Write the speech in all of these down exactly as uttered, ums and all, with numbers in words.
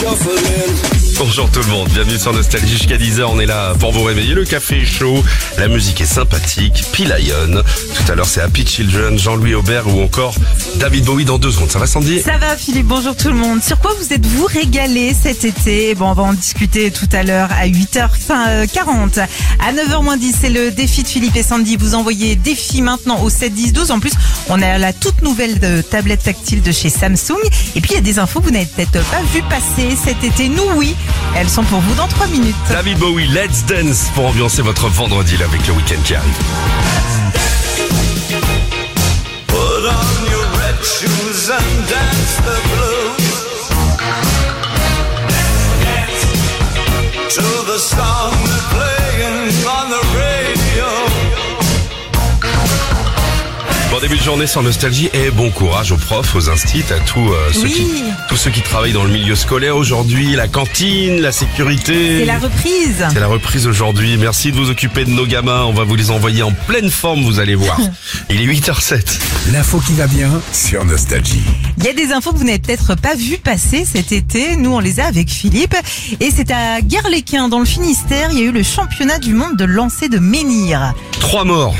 Bonjour tout le monde, bienvenue sur Nostalgie jusqu'à dix heures, on est là pour vous réveiller, le café est chaud, la musique est sympathique, P-Lion, tout à l'heure c'est Happy Children, Jean-Louis Aubert ou encore David Bowie dans deux secondes, ça va Sandy? Ça va Philippe, bonjour tout le monde. Sur quoi vous êtes-vous régalé cet été? Bon, on va en discuter tout à l'heure à huit heures quarante. À neuf heures moins dix, c'est le défi de Philippe et Sandy. Vous envoyez défi maintenant au sept dix douze. En plus, on a la toute nouvelle de tablette tactile de chez Samsung. Et puis il y a des infos que vous n'avez peut-être pas vu passer cet été. Nous oui, elles sont pour vous dans trois minutes. David Bowie, Let's Dance pour ambiancer votre vendredi là avec le week-end qui arrive. Put on your red shoes and dance the blues. Dance, dance to the song that's playing on the radio. Bon début de journée sur Nostalgie et bon courage aux profs, aux instits, à tous, euh, ceux, Oui. qui, tous ceux qui travaillent dans le milieu scolaire aujourd'hui, la cantine, la sécurité. C'est la reprise. C'est la reprise aujourd'hui. Merci de vous occuper de nos gamins. On va vous les envoyer en pleine forme, vous allez voir. Il est huit heures sept. L'info qui va bien sur Nostalgie. Il y a des infos que vous n'avez peut-être pas vu passer cet été. Nous, on les a avec Philippe. Et c'est à Guerléquin, dans le Finistère, il y a eu le championnat du monde de lancer de menhir. Trois morts.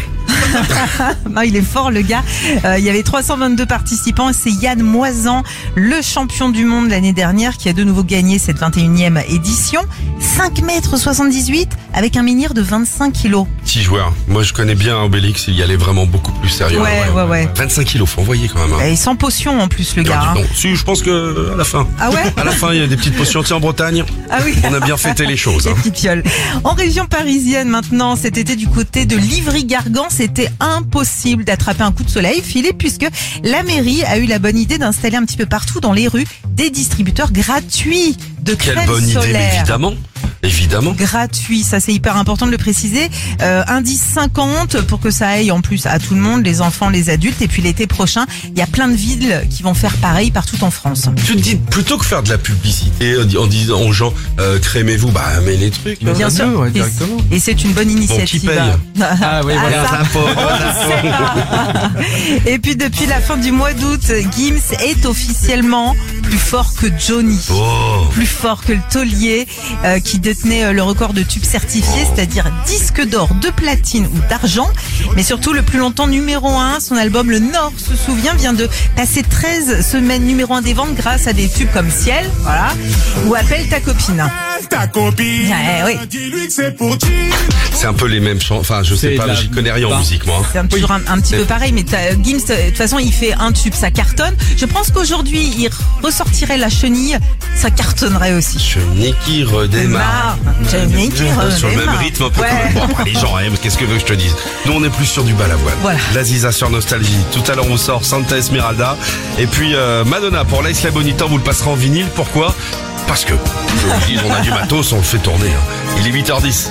Non, il est fort le gars. Euh, il y avait trois cent vingt-deux participants et c'est Yann Moisan, le champion du monde l'année dernière, qui a de nouveau gagné cette vingt et unième édition. cinq mètres soixante-dix-huit avec un menhir de vingt-cinq kilos. Six joueurs. Moi, je connais bien Obélix. Il y allait vraiment beaucoup plus sérieux. Ouais, ouais, ouais. vingt-cinq kilos, faut envoyer quand même. Hein. Et sans potion en plus le Non, gars. dis hein. donc. Si, je pense que à la fin. Ah ouais? À la fin, il y a des petites potions. Tiens, en Bretagne, Ah oui. on a bien fêté les choses. Les Hein. petites fioles. En région parisienne maintenant, cet été du côté de Livry-Gargan, c'était impossible d'attraper un coup de soleil, Philippe, puisque la mairie a eu la bonne idée d'installer un petit peu partout dans les rues des distributeurs gratuits de crème Quelle bonne idée, solaire. mais évidemment. Évidemment. Gratuit, ça c'est hyper important de le préciser. Euh, indice cinquante pour que ça aille en plus à tout le monde, les enfants, les adultes. Et puis l'été prochain, il y a plein de villes qui vont faire pareil partout en France. Tu te dis, plutôt que faire de la publicité en disant aux gens, euh, crémez-vous, bah, mais les trucs. Bien Bien sûr. sûr, ouais, Et- directement. Et c'est une bonne initiative. Bon, qui paye? Ah oui, voilà. ça, L'impôt, on le sait pas. Et puis depuis la fin du mois d'août, Gims est officiellement plus fort que Johnny. Oh. Plus fort que le taulier euh, qui détenait euh, le record de tubes certifiés, c'est-à-dire disque d'or, de platine ou d'argent. Mais surtout le plus longtemps numéro un, son album Le Nord se souvient vient de passer treize semaines numéro un des ventes grâce à des tubes comme Ciel, voilà, ou Appelle ta copine. Ta copine, Ouais, oui. dis-lui que c'est pour dire. C'est un peu les mêmes chansons. Enfin, je sais C'est pas, la- j'y connais rien en Bah. musique, moi. hein. C'est un, toujours un, un petit peu pareil, mais t'as- Gims, de toute façon, il fait un tube, ça cartonne. Je pense qu'aujourd'hui, il ressortirait la chenille, ça cartonnerait aussi. Chenille qui redémarre. Chenille qui Sur le même redémarre. rythme un peu Ouais. quand même. Bon, après, les gens aiment, qu'est-ce que veux que je te dise? Nous, on est plus sur du balavoine. Voilà. La Ziza sur Nostalgie. Tout à l'heure, on sort Santa Esmeralda. Et puis, euh, Madonna pour l'Isla Bonita, vous le passerez en vinyle. Pourquoi? Parce que, je vous le dis, on a du matos, on le fait tourner. hein. Il est huit heures dix.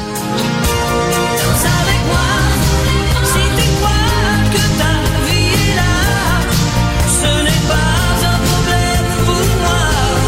Danse avec moi, si tu crois que ta vie est là, ce n'est pas un problème pour moi.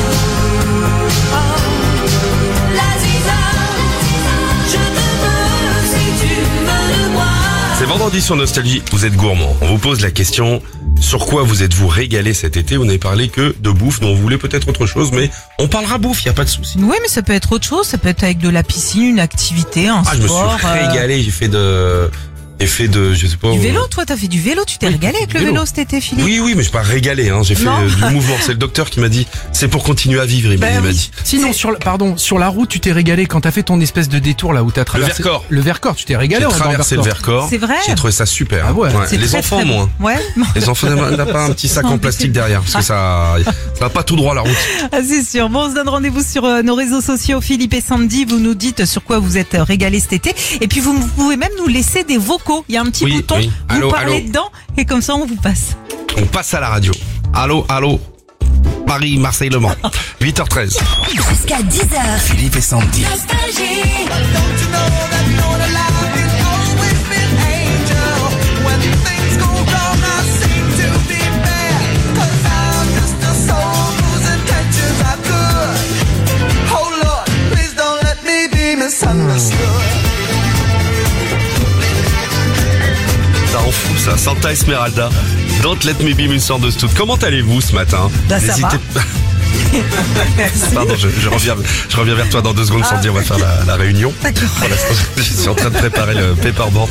Oh, la Ziza, je te veux si tu veux de moi. C'est vendredi sur Nostalgie. Vous êtes gourmand. On vous pose la question, sur quoi vous êtes-vous régalé cet été? Vous n'avez parlé que de bouffe. Nous, on voulait peut-être autre chose, mais on parlera bouffe, il n'y a pas de souci. Ouais, mais ça peut être autre chose. Ça peut être avec de la piscine, une activité, un Ah, je me sport. suis euh, régalé. J'ai fait de... J'ai fait de... Je sais pas... Du euh, vélo, toi, t'as fait du vélo. Tu t'es Oui, régalé avec le vélo. vélo cet été, Philippe? Oui, oui, mais je pas régalé, hein. J'ai fait Non. euh, du mouvement. C'est le docteur qui m'a dit, c'est pour continuer à vivre, il m'a Ben il m'a oui. dit. Sinon, sur la, pardon, sur la route, tu t'es régalé quand t'as fait ton espèce de détour là où t'as traversé. Vercors. Le Vercors, tu t'es régalé. J'ai en- dans traversé le Vercors. C'est vrai? J'ai trouvé ça super. Ah ouais. C'est Les très, enfants, très moins. bon. Ouais. Les enfants, on n'a pas un petit sac Non, en mais plastique c'est- derrière, parce que ça, ça va pas tout droit la route. Ah, c'est sûr. Bon, on se donne rendez-vous sur euh, nos réseaux sociaux, Philippe et Sandy. Vous nous dites sur quoi vous êtes euh, régalés cet été. Et puis, vous, vous pouvez même nous laisser des vocaux. Il y a un petit Oui, bouton. oui. Vous Allô, parlez allô. dedans. Et comme ça, on vous passe. On passe à la radio. Allô, allô. Paris, Marseille, Le Mans. huit heures treize. Jusqu'à dix heures, Philippe et Sandy. Nostalgie. Don't you know that you're the light is always been angel. When things go wrong, I seem to be bad. Cause I'm just a soul whose intentions are good. Oh Lord, please don't let me be misunderstood. Ça en fout, ça. Santa Esmeralda. Don't let me be misunderstood. Comment allez-vous ce matin? Bah, ça va. pas. Pardon, je, je reviens, je reviens vers toi dans deux secondes sans dire on va faire la, la réunion. D'accord. Pour l'instant, je suis en train de préparer le paperboard.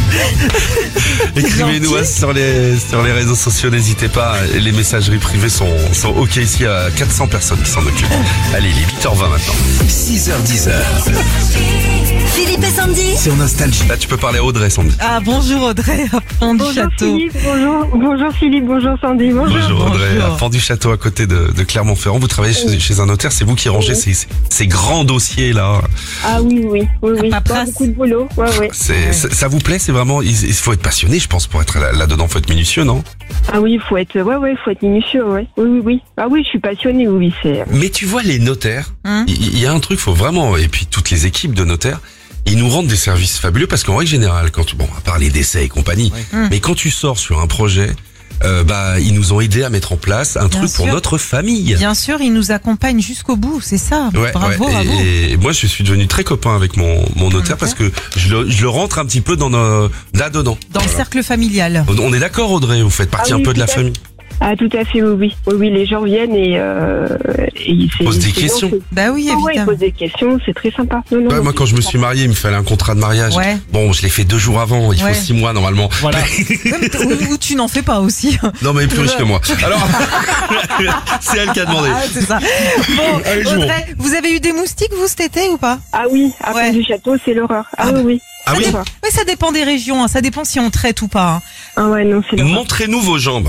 Écrivez-nous gentil. sur les, sur les réseaux sociaux, n'hésitez pas. Les messageries privées sont, sont ok ici, il y a quatre cents personnes qui s'en occupent. Allez, il est huit heures vingt maintenant. six heures dix. Philippe et Sandy. Sur Nostalgie. Là, tu peux parler à Audrey, Sandy. Ah, bonjour Audrey, à Pont du Bonjour Château. Philippe, bonjour, bonjour Philippe, bonjour Sandy, bonjour. Bonjour Audrey, Bonjour. à Pont du Château à côté de, de Clermont-Ferrand. Vous travaillez chez, chez un notaire, c'est vous qui rangez ces, ces, ces grands dossiers là. Ah oui, oui, oui, oui. La paperasse. Pas beaucoup de boulot, ouais, ouais. C'est, ça, ça vous plaît? C'est vraiment, il, il faut être passionné, je pense, pour être là- là-dedans. Faut être minutieux, non? Ah oui, faut être, ouais, ouais, faut être minutieux, ouais. Oui, oui, oui. Ah oui, je suis passionnée, oui, c'est. Mais tu vois, les notaires, il Hum. y, y a un truc, faut vraiment, et puis toutes les équipes de notaires, ils nous rendent des services fabuleux parce qu'en règle générale, quand tu, bon, à part les décès et compagnie, Hum. mais quand tu sors sur un projet, euh, bah, ils nous ont aidés à mettre en place un Bien truc pour sûr. notre famille. Bien sûr, il nous accompagne jusqu'au bout, c'est ça. Ouais, Bravo, ouais. bravo. Et, et moi, je suis devenu très copain avec mon, mon notaire parce que je le, je le rentre un petit peu dans nos, là-dedans. Dans le Voilà. cercle familial. On- On est d'accord, Audrey, vous faites partie Ah un oui, peu de la tout à famille. Ah tout à fait, oui, oui. Oui, oui, les gens viennent et, euh, et ils Posent des c'est- questions. c'est- Bah oui, Ah ouais, ils évidemment. posent des questions, c'est très sympa. Non, non, Ouais, non, moi, c'est quand je me sympa. suis marié, il me fallait un contrat de mariage. Ouais. Bon, je l'ai fait deux jours avant. Il Ouais. faut six mois normalement. Voilà. ou, ou tu n'en fais pas aussi. Non, mais plus riche que moi. Alors, c'est elle qui a demandé. Ah, c'est ça. Bon, Allez, jouons. Audrey, vous avez eu des moustiques, vous, cet été ou pas? Ah oui, à Ouais. Pont du Château, c'est l'horreur. Ah, Ah oui, oui. Ah oui? D'accord. Oui, ça dépend des régions, hein. Ça dépend si on traite ou pas. hein. Ah ouais, non, c'est l'horreur. Montrez-nous vos jambes.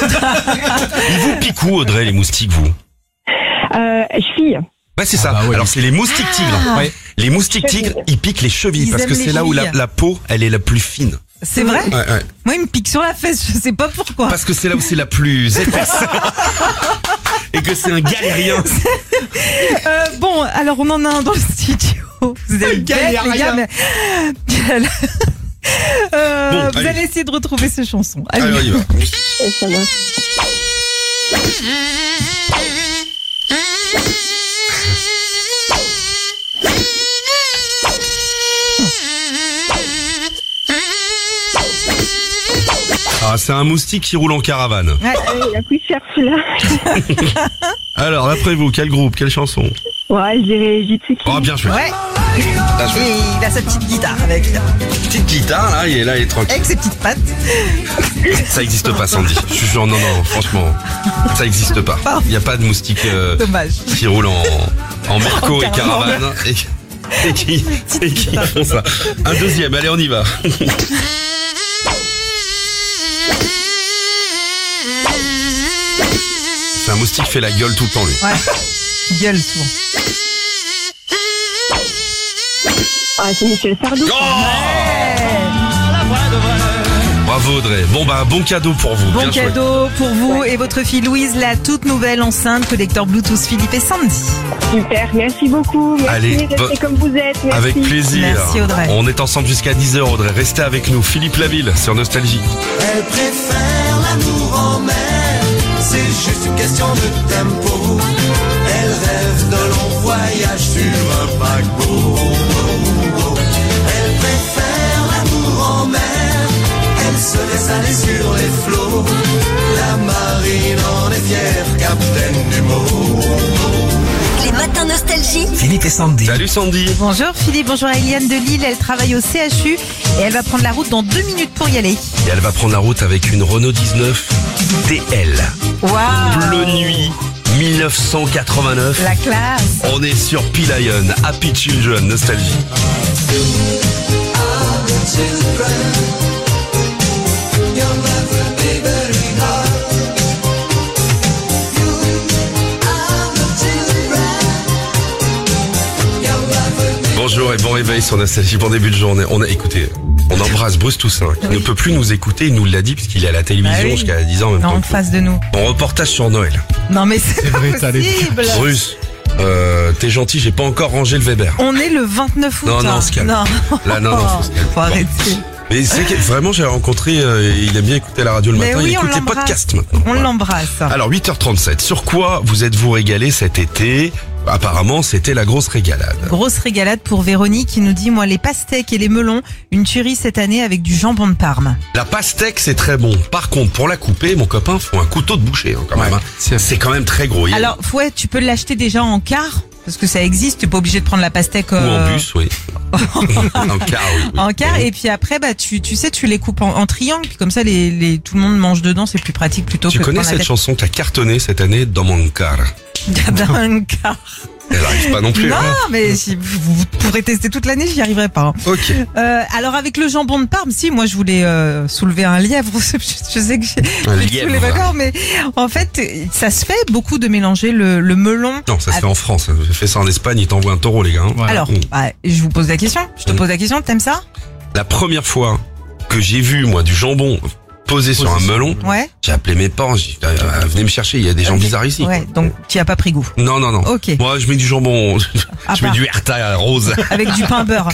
Ils vous piquent où, Audrey, les moustiques, vous? Euh, fille. Ouais, c'est ça. Ah bah ouais. Alors, c'est les moustiques tigres. Ah. Ouais. Les moustiques Chevilles. tigres, ils piquent les chevilles Ils parce que aiment les c'est là où la, chevilles. la peau, elle est la plus fine. C'est vrai? Ouais, ouais. Moi, il me pique sur la fesse, je sais pas pourquoi. Parce que c'est là où c'est la plus épaisse. Et que c'est un galérien. Euh, bon, alors on en a un dans le studio. Vous êtes bêtes, les gars, mais... Euh, Bon, vous allez. allez essayer de retrouver ces chansons. Allez. Alors, il va. Et ça va. Ah, c'est un moustique qui roule en caravane. Ouais. Ah oui, il a pris cher celui-là. Alors, d'après vous, quel groupe, quelle chanson? Ouais, je dirais Jitsuki. Oh, bien joué. Ouais. Bien joué. Et il a sa petite guitare avec, Petite guitare, là, il est là, il est tranquille. avec ses petites pattes. Ça existe pas, Sandy. Je suis sûr, non, non, franchement, ça existe pas. Il n'y a pas de moustique euh, Dommage. qui roule en, en merco En et caravane. caravane et, et qui, et qui font ça. Un deuxième, allez, on y va. C'est un moustique qui fait la gueule tout le temps, lui. Ouais. Il gueule souvent. Ah, c'est Michel Sardou. Bravo, Audrey. Bon, bah, bon cadeau pour vous. Bon Bien joué. cadeau pour vous et votre fille Louise, la toute nouvelle enceinte collecteur Bluetooth Philippe et Sandy. Super, merci beaucoup. Merci, Allez, restez bo- comme vous êtes. Merci. Avec plaisir. Merci, Audrey. On est ensemble jusqu'à dix heures, Audrey. Restez avec nous. Philippe Laville sur Nostalgie. Elle préfère l'amour en mer, c'est juste une question de tempo. Elle rêve d'un long voyage sur un paquebot. Elle préfère l'amour en mer, elle se laisse aller sur les flots. La marine en est fière, capitaine du mot. Les matins nostalgie. Philippe et Sandy. Salut Sandy. Bonjour Philippe, bonjour Eliane de Lille, elle travaille au C H U et elle va prendre la route dans deux minutes pour y aller. Et elle va prendre la route avec une Renault dix-neuf T L. Waouh. Bleu nuit mille neuf cent quatre-vingt-neuf. La classe. On est sur P-Lion, Happy Children, Nostalgie. Bonjour et bon réveil sur Nostalgie, bon début de journée. On a, écoutez, on embrasse Bruce Toussaint, qui ne peut plus nous écouter, il nous l'a dit, puisqu'il est à la télévision Bah oui. jusqu'à dix ans en même Non, temps. en face de nous. Bon reportage sur Noël. Non mais c'est pas vrai, t'as les- possible. Bruce, euh, t'es gentil, j'ai pas encore rangé le Weber. On est le vingt-neuf août. Non, non, hein. on se calme. Non. Là, non, non, faut se calmer. Faut arrêter. Mais c'est que vraiment, j'ai rencontré, euh, il aime bien écouter la radio le Mais matin, oui, il on écoute les l'embrasse. podcasts maintenant. On Voilà. l'embrasse. Alors huit heures trente-sept, sur quoi vous êtes-vous régalé cet été? apparemment, c'était la grosse régalade. Grosse régalade pour Véronique qui nous dit, moi, les pastèques et les melons, une tuerie cette année avec du jambon de Parme. La pastèque, c'est très bon. Par contre, pour la couper, mon copain, faut un couteau de boucher, hein, quand Ouais, même. hein. c'est- C'est quand même très gros. Il y a- Alors, ouais, tu peux l'acheter déjà en quart, parce que ça existe, tu n'es pas obligé de prendre la pastèque Ou euh, en bus, oui. en car, oui. oui. en quart, et puis après, bah, tu, tu sais, tu les coupes en, en triangle, puis comme ça, les, les, tout le monde mange dedans, c'est plus pratique plutôt Tu que de connais prendre la cette tête. chanson qui a cartonné cette année dans mon car? Dans un quart. Elle arrive pas non plus. Non, hein. mais si vous, vous pourrez tester toute l'année, j'y arriverai pas. hein. Ok. Euh, alors avec le jambon de Parme, si moi je voulais euh, soulever un lièvre, je, je sais que j'ai Un j'ai lièvre. soulevé d'accord, mais en fait ça se fait beaucoup de mélanger le, le melon. Non, ça se fait en France. J'ai fait ça en Espagne, ils t'envoient un taureau, les gars. hein. Voilà. Alors, Mm. bah, je vous pose la question. Je te Mm. pose la question. T'aimes ça? La première fois que j'ai vu, moi, du jambon posé sur un Posé sur- melon, Ouais. j'ai appelé mes parents, j'ai dit, euh, venez me chercher, il y a des gens bizarres ici. Ouais. Donc tu as pas pris goût. Non, non, non. Ok. Moi, je mets du jambon, À je mets part. du Herta rose. Avec du pain beurre.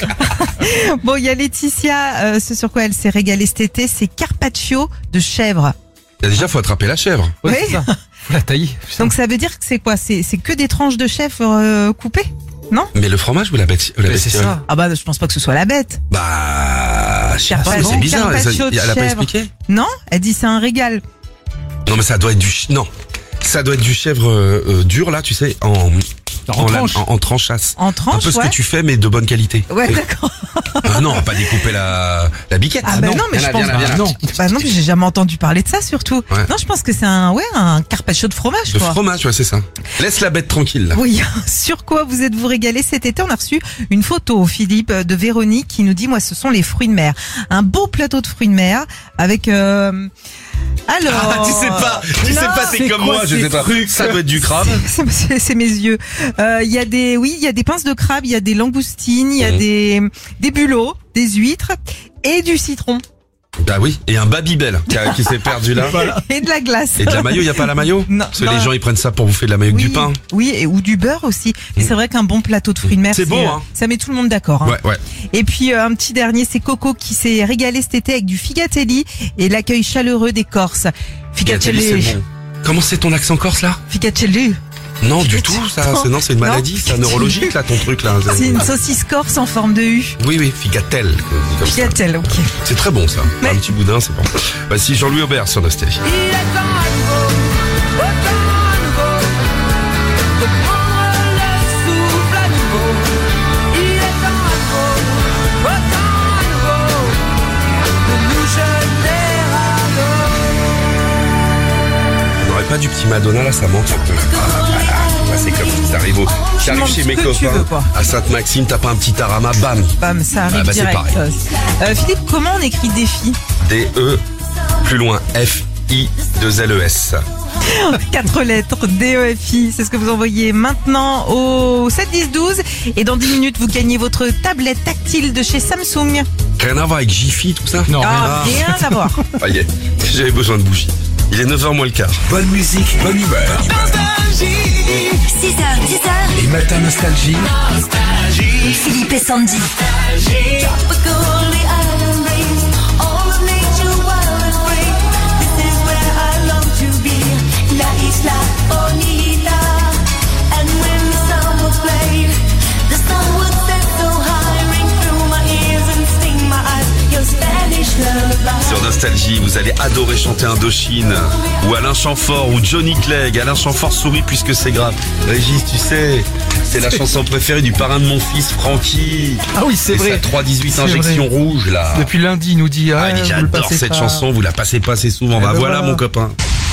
Bon, il y a Laetitia. Euh, ce sur quoi elle s'est régalée cet été, c'est carpaccio de chèvre. Déjà, faut attraper la chèvre. Ouais, Oui. c'est ça. Faut la tailler. putain. Donc ça veut dire que c'est quoi? C'est c'est que des tranches de chèvre euh, coupées? Non? Mais le fromage ou la bête, ou la Mais c'est bestiole ça. Ah bah je pense pas que ce soit la bête. Bah, je sais pas, Carpaccio- c'est bizarre. Elle, carpaccio de elle a pas chèvre. expliqué? Non? Elle dit c'est un régal. Non, mais ça doit être du, ch- non. Ça doit être du chèvre euh, euh, dur, là, tu sais, en, En la- tranche. en, en tranchasse. En Un tranche, peu ce ouais. que tu fais, mais de bonne qualité. Ouais, d'accord. Ah non, pas découper la, la biquette. Ah, bah non, mais Viens je là, pense viens là, viens là. Ah, non. Bah non, mais j'ai jamais entendu parler de ça surtout. Ouais. Non, je pense que c'est un, ouais, un carpaccio de fromage, De quoi. fromage, ouais, c'est ça. Laisse la bête tranquille, là. Oui, sur quoi vous êtes-vous régalé cet été? On a reçu une photo, Philippe, de Véronique qui nous dit, moi, ce sont les fruits de mer. Un beau plateau de fruits de mer avec... Euh... Alors... Ah, tu sais pas, tu sais Non, pas, t'es c'est comme quoi moi, je ces sais pas. trucs Ça doit être du crabe. C'est- C'est c'est mes yeux. Euh, Il y a des, oui, il y a des pinces de crabe, il y a des langoustines, il y a Mhm. des, des bulots, des huîtres et du citron Bah oui, et un Babybel qui, a- qui s'est perdu là. et de la glace. Et de la maillot, y a pas la maillot? Non, Parce que non. les gens ils prennent ça pour bouffer de la maillot avec Oui, du pain. oui, et, ou du beurre aussi. Et c'est vrai qu'un bon plateau de fruits de mer, C'est beau, euh, hein. ça met tout le monde d'accord. hein. Ouais, ouais. Et puis euh, un petit dernier, c'est Coco qui s'est régalé cet été avec du figatelli et l'accueil chaleureux des Corses. Gatelli, Figatelli, c'est bon. Comment c'est ton accent corse là? figatelli. Non, du Figatelli. tout, ça. C'est, non, c'est une Non. maladie, c'est neurologique là, ton truc là. C'est une saucisse corse en forme de U. Oui, oui, figatel. comme on dit comme ça. Figatel, ok. C'est très bon ça. Mais- Un petit boudin, c'est bon. Voici Jean-Louis Aubert sur Nostalgie. Il est temps à nouveau, au temps à nouveau, de prendre le souffle à nouveau. Il est temps à nouveau, au temps à nouveau, de nous jeter à l'eau. On n'aurait pas du petit Madonna là, ça manque un peu. Ah, voilà. Ouais, c'est comme ça arrive au. J'arrive demandes chez ce mes que tu copains veux, quoi. à Sainte-Maxime, t'as pas un petit tarama, bam. Bam, ça arrive Ah bah, c'est direct. pareil. Euh, Philippe, comment on écrit défi? D E, plus loin, F I deux L E S. Quatre lettres, D E F I, c'est ce que vous envoyez maintenant au sept dix douze. Et dans dix minutes, vous gagnez votre tablette tactile de chez Samsung. Rien à voir avec Jiffy, tout ça? Non, Ah, rien. rien à voir. Ah, y est. J'avais besoin de bougies. Il est neuf heures moins le quart. Bonne musique, bonne humeur. six heures, dix heures, Les matins nostalgie. Philippe et Sandy. Tropical, the island breeze, all of nature wild and free. This is where I long to be, La Isla Bonita. And when the song was played, the sun would set so high, ring through my ears and sting my eyes. Your Spanish lullaby. Sur Nostalgie, vous allez adorer chanter Indochine, ou Alain Chamfort, ou Johnny Clegg. Alain Chamfort sourit puisque c'est grave. Régis, tu sais, c'est la chanson préférée du parrain de mon fils, Francky. Ah oui, c'est Et vrai. sa trois dix-huit C'est injections vrai. rouges, là. Depuis lundi, il nous dit, ah, Ah, il dit, vous le j'adore passez cette pas. chanson, vous la passez pas assez souvent. Eh Bah ben voilà, voilà. mon copain.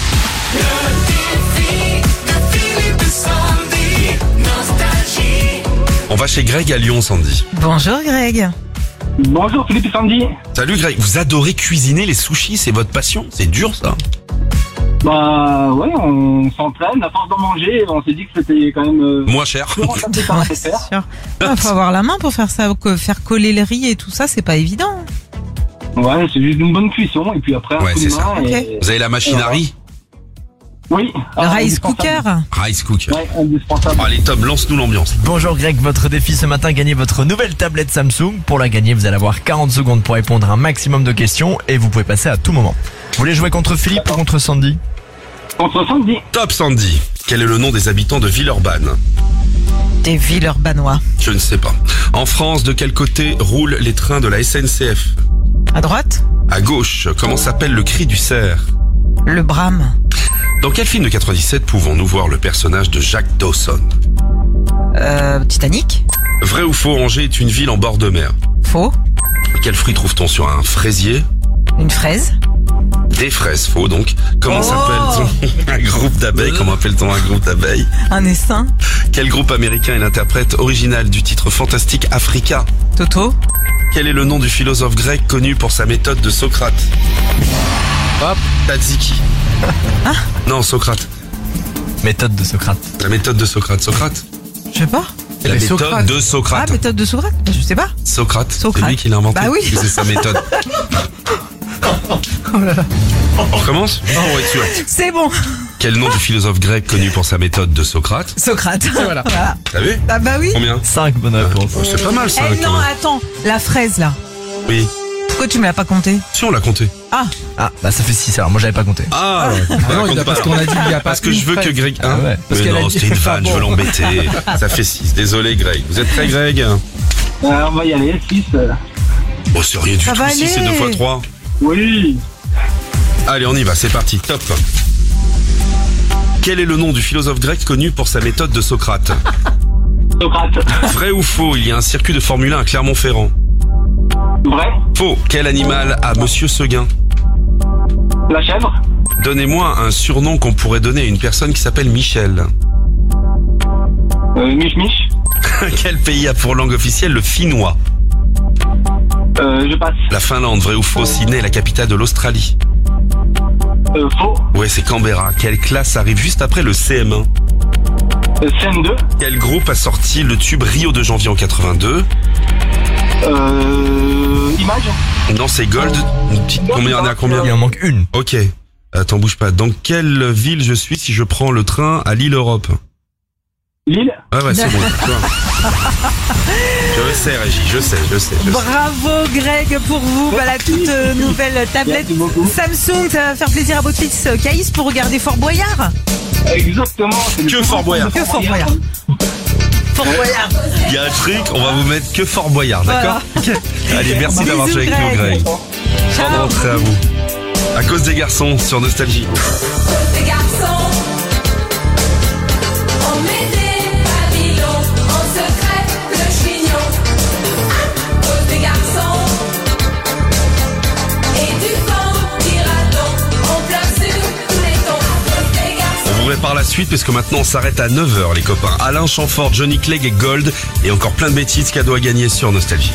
On va chez Greg à Lyon, Sandy. Bonjour Greg. Bonjour Philippe et Sandy. Salut Greg, vous adorez cuisiner les sushis, c'est votre passion? C'est dur ça? Bah ouais, on s'entraîne, à force d'en manger, on s'est dit que c'était quand même euh, Moins cher. plus rentable de faire Ouais, à c'est faire. sûr. Il faut avoir la main pour faire ça, que faire coller le riz et tout ça, c'est pas évident. Ouais, c'est juste une bonne cuisson et puis après un Ouais, coup c'est de main ça. et... Vous avez la machinari? Oui. Le ah, rice indispensable. cooker. Rice cooker. Ouais, indispensable. Allez Tom, lance-nous l'ambiance. Bonjour Greg, votre défi ce matin, gagnez votre nouvelle tablette Samsung. Pour la gagner, vous allez avoir quarante secondes pour répondre à un maximum de questions et vous pouvez passer à tout moment. Vous voulez jouer contre Philippe ou contre Sandy? Contre Sandy. Top Sandy. Quel est le nom des habitants de Villeurbanne? Des Villeurbannois. Je ne sais pas. En France, de quel côté roulent les trains de la S N C F? À droite, À gauche. Comment s'appelle le cri du cerf? le Brame. Dans quel film de quatre-vingt-dix-sept pouvons-nous voir le personnage de Jack Dawson? Euh, Titanic. Vrai ou faux, Angers est une ville en bord de mer? Faux. Quel fruit trouve-t-on sur un fraisier? Une fraise. Des fraises, faux donc. Comment Oh s'appelle-t-on un groupe d'abeilles? Comment appelle-t-on un groupe d'abeilles? Un essaim. Quel groupe américain est l'interprète original du titre fantastique Africa? Toto. Quel est le nom du philosophe grec connu pour sa méthode de Socrate? Hop. Tzatziki. Non, Socrate. Méthode de Socrate. La méthode de Socrate. Socrate? Je sais pas. La Mais méthode Socrate. de Ah, Socrate. méthode de Socrate. Je sais pas. Socrate. Socrate. C'est lui qui l'a inventé. Bah oui. parce que c'est sa méthode. On recommence? Juste pour être sûr. C'est bon. Quel nom du philosophe grec connu pour sa méthode de Socrate? Socrate. Voilà. T'as vu? Ah bah oui. Combien? cinq bonnes réponses. Oh, c'est pas mal ça. Eh quand non, même. attends. La fraise là. Oui. Pourquoi tu me l'as pas compté? Si on l'a compté. Ah. Ah, bah ça fait six alors, moi j'avais pas compté. Ah, non, il a- parce qu'on a dit il y a pas Parce que une je veux que fraise. Greg. Ah ouais, parce Mais qu'elle a non, dit- c'était une vanne, Ah je veux bon. l'embêter. Ça fait six. Désolé, Greg. Vous êtes prêt, Greg? Euh, on va y aller, six. Oh, c'est rien du Ça tout. va six, c'est aller. deux fois trois. Oui. Allez, on y va, c'est parti. Top. Quel est le nom du philosophe grec connu pour sa méthode de Socrate? Socrate. Vrai ou faux, il y a un circuit de Formule un à Clermont-Ferrand? Vrai. Faux. Quel animal a Monsieur Seguin? La chèvre. Donnez-moi un surnom qu'on pourrait donner à une personne qui s'appelle Michel. Euh, Mich Mich. Quel pays a pour langue officielle le finnois? Euh, je passe. La Finlande, vrai ou faux, Sydney est la capitale de l'Australie? Euh, faux. Ouais, c'est Canberra. Quelle classe arrive juste après le C M un? Euh, C M deux. Quel groupe a sorti le tube Rio de janvier en quatre-vingt-deux? Euh, image. Non, c'est Gold. Combien on est à combien? Il en manque une. Ok. Attends, bouge pas. Dans quelle ville je suis si je prends le train à Lille Europe? Lille. Ah ouais, c'est bon. tu vois. Je sais, Régie, je sais, je sais. Je sais. Bravo Greg pour vous. Bah, la toute euh, nouvelle tablette Merci beaucoup. Samsung. Ça va faire plaisir à votre fils euh, Caïs pour regarder Fort Boyard. Exactement. c'est le Que plus Fort grand Boyard. film de Que Fort Boyard. Fort Boyard. Il y a un truc, on va vous mettre que Fort Boyard, d'accord? Allez, merci Bisous, d'avoir joué avec nous, Greg. Greg. Bonne Ciao. rentrée à vous. À cause des garçons sur Nostalgie. Des garçons, on met des pavillons, on se crève le chignon. À cause des garçons et du vent dira-t-on, on pleure sur tous les tons. À cause des garçons. On vous répare la suite parce que maintenant on s'arrête à neuf heures les copains. Alain Chamfort, Johnny Clegg et Gold et encore plein de bêtises cadeaux à gagner sur Nostalgie.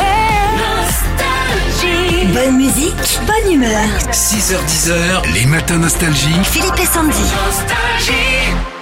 Bonne musique, bonne humeur. six heures dix heures, les matins nostalgie. Philippe et Sandy. Nostalgie.